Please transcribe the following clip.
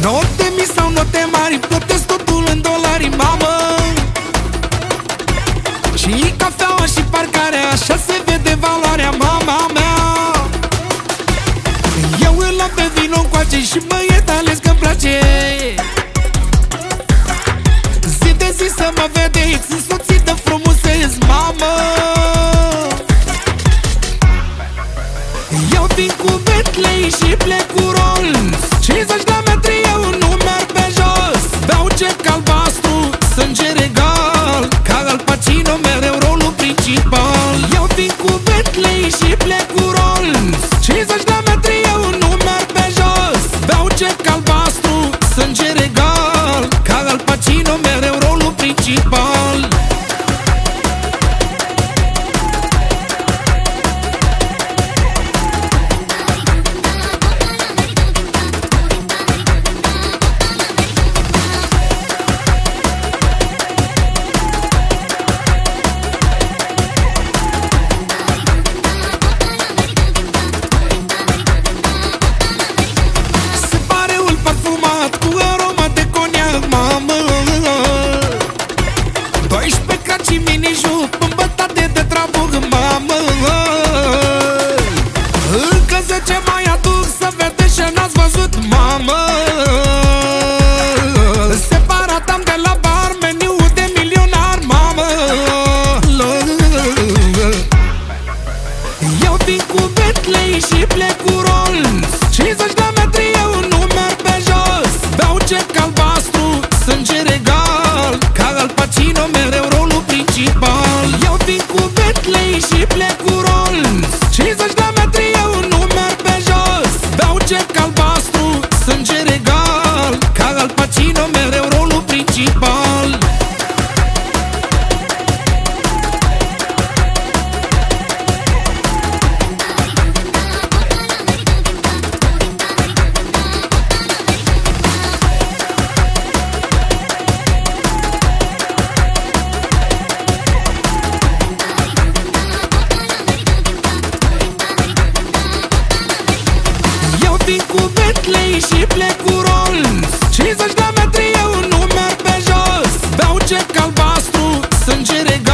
Note mici sau note mari, plătesc totul în dolari, mamă. Și cafeaua și parcarea, așa se vede valoarea, mama mea. Eu îl luam pe vino încoace și băiet ales că-mi place. Zi de zi să mă vedeți însoțit de frumuseți, mamă. Eu vin cu Bentley și plec cu Rolls, 50 de metri eu nu merg pe jos. Beau cec albastru, sânge regal, ca Al Pacino mereu rolul principal. Eu vin cu Bentley și plec cu Rolls, 50 de metri eu nu merg pe jos. Beau cec albastru, sânge regal, ca Al Pacino mereu rolul principal. Ce mai aduc să vedeți ce n-ați văzut, mamă. Separat am de la bar, meniul de milionar, mamă. Eu vin cu Bentley și plec cu Rolls, 50 de metri eu nu merg pe jos. Beau cec albastru, sânge regal, ca Al Pacino mereu rolul principal. Eu vin cu Bentley și plec cu Rolls, 50 de metri eu nu merg pe jos. Beau cec albastru, sânge regal, ca Al Pacino mereu rolul principal. Vin cu Bentley și plec cu Rolls, 50 de metri eu nu merg pe jos. Beau cec albastru, sânge regal,